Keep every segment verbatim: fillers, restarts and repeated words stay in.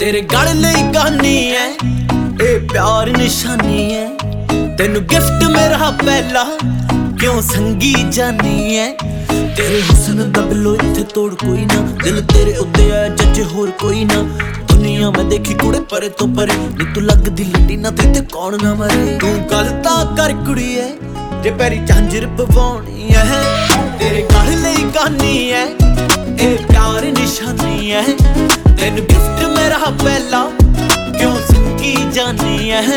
तेरे गल लई गानी है ए प्यार निशानी है। तेनू गिफ्ट मेरा पहला क्यों संगी जानी है। तेरे हुस्न दा बिलो इत्थे तोड़ कोई ना, दिल तेरे उत्ते है जज होर कोई ना। दुनिया में देखी कुड़े परे तो परे, नी तू लगदी लड्डी ना ते कौन ना मरे। तू गल तां कर कुड़िए जे पैरी झांझर पवाउणी है। तेरे गल लई गानी है ए प्यार निशानी है। तेनू गिफ्ट मेरा पहला क्यों संगी जानी है।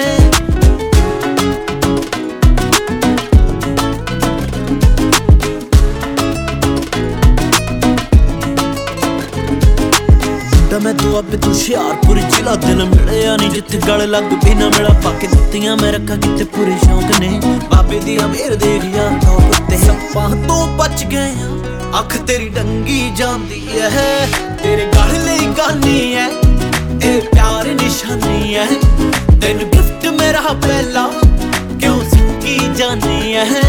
मैं तू अब तू हुशियारपुर जिला दिल मिलया नहीं जिथे गल लग भी ना मिला। पाके दित्तियां मैं रखा किते पूरे शौक ने, बाबे दी अमीर देखिया तो सप्पां तो बच गए। अख तेरी डंगी जांदी है। तेरे गल लई गानी है ए प्यार निशानी है। तेनू गिफ्ट मेरा पहला क्यों संगी जानी है।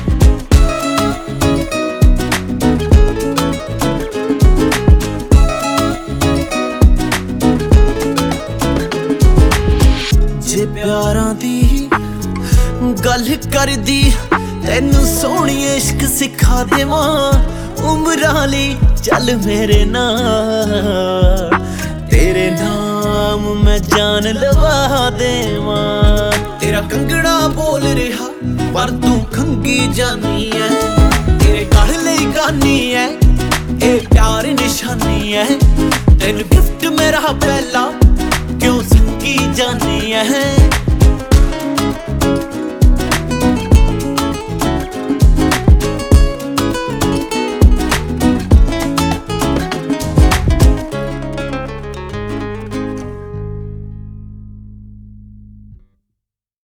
जे प्यारां दी गल कर दी तैनू सोहणी इश्क सिखा देवां। उमरां लई चल मेरे नाल, तेरे नाम मैं जान लवा देवां। तेरा कंगड़ा बोल रहा पर तू खंगी जानी है। तेरे गल लई गानी है ए प्यार निशानी है। तेनू गिफ्ट मेरा पहला क्यों संगी जानी है।